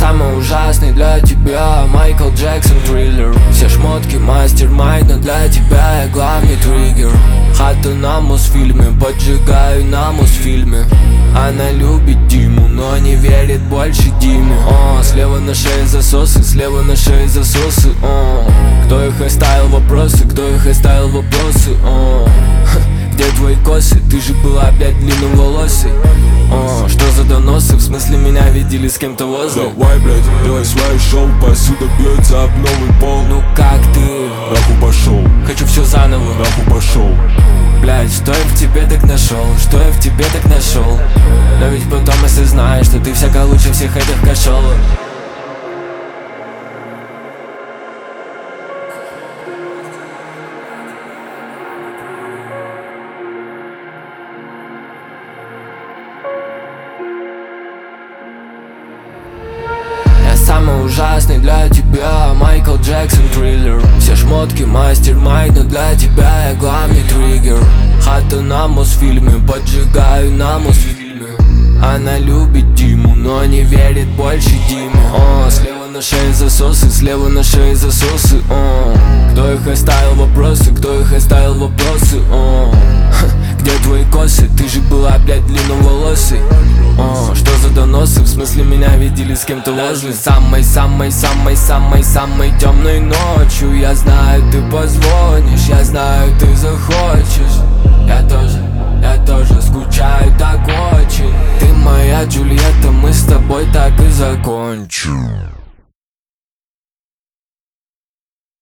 самый ужасный для тебя, Майкл Джексон Триллер. Все шмотки мастер-майнд, но для тебя я главный триггер. Хату на Мосфильме, поджигаю на Мосфильме. Она любит Диму, но не верит больше Диме. Слева на шее засосы, слева на шее засосы. Кто их оставил вопросы, кто их оставил вопросы? Где твои косы? Ты же была, блядь, длинноволосой. Что за доносы? В смысле меня видели с кем-то возле? Давай, блядь, делай свое шоу, посуда бьется об новый пол. Ну как ты? Нахуй пошел, Хочу все заново. нахуй пошел. Блядь, что я в тебе так нашел? Что я в тебе так нашел? Но ведь потом осознаешь, что ты всяко лучше всех этих кошелок. Самый ужасный для тебя, Майкл Джексон Триллер. Все шмотки мастер-майнд, но для тебя я главный триггер. Хату на Мосфильме, поджигаю на Мосфильме. Она любит Диму, но не верит больше Диме. Слева на шее засосы, слева на шее засосы. Кто их оставил вопросы, кто их оставил вопросы? Где твои косы? Ты же была, блядь, длинноволосой. Что за доносы? В смысле меня видели с кем-то возле? Самой темной ночью. Я знаю, ты позвонишь, я знаю, ты захочешь. Я тоже скучаю так очень. Ты моя Джульетта, мы с тобой так и закончим.